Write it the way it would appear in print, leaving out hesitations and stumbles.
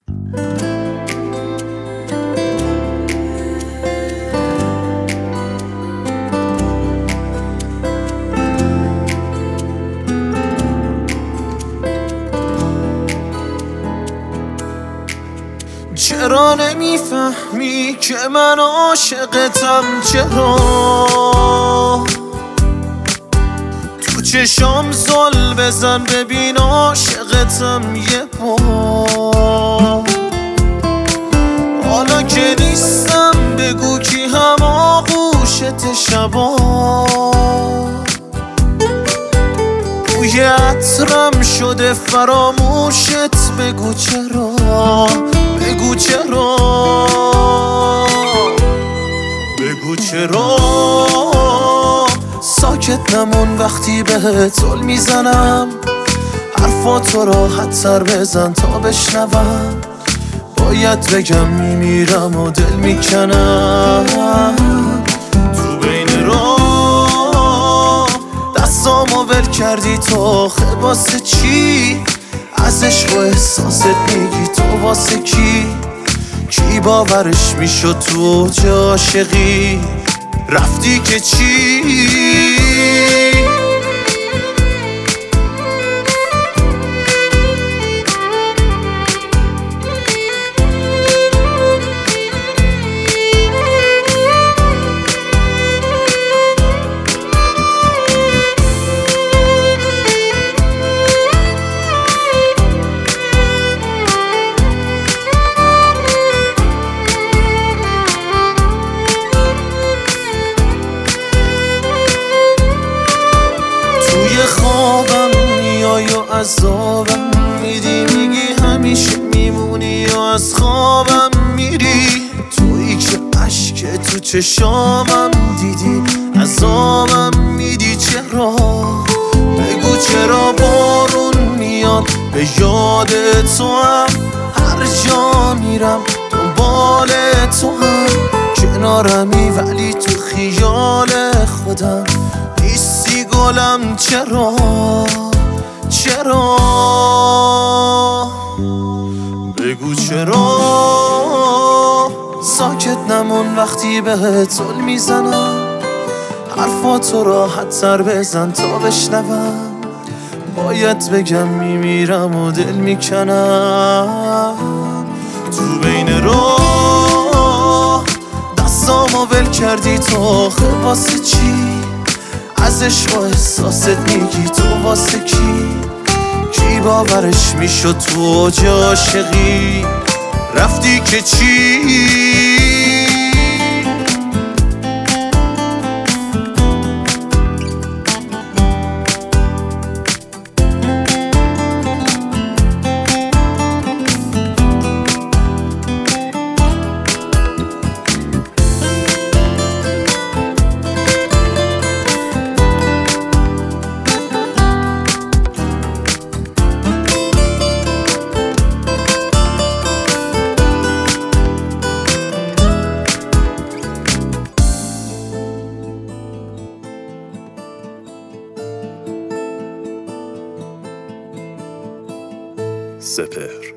چرا نمیفهمی که من عاشقتم؟ چرا تو چشام زل بزن ببین عاشقتم یه بار. حالا که نیستم بگو کی هم آغوشت شبا، بوی عطرم شده فراموشت، بگو چرا، بگو چرا، بگو چرا. ساکت نمون وقتی بهت زل میزنم، حرفاتو راحت تر بزن تا بشنوم. باید بگم میمیرم و دل میکنم. تو بین راه دستامو ول کردی تو، آخه واسه چی؟ از عشق و احساست میگی تو واسه کی؟ کی باورش میشد تو چه عاشقی رفتی که چی؟ توی خوابم میای و عذابم میدی، میگی همیشه میمونی و از خوابم میری. تویی که عشق تو چشامم دیدی، عذابم میدی. چرا؟ بگو چرا بارون میاد به یاد تو هم، هر جا میرم دنبال تو هم. کنارمی ولی تو خیال خودم نیستی گلم. چرا؟ چرا؟ بگو چرا. ساکت نمون وقتی بهت زل میزنم، حرفاتو راحت تر بزن تا بشنوم. باید بگم میمیرم و دل میکنم. تو بین راه دستامو ول کردی تو، آخه واسه چی؟ از عشق و احساست میگی تو واسه کی؟ کی باورش میشد تو چه عاشقی رفتی که چی؟ سپهر.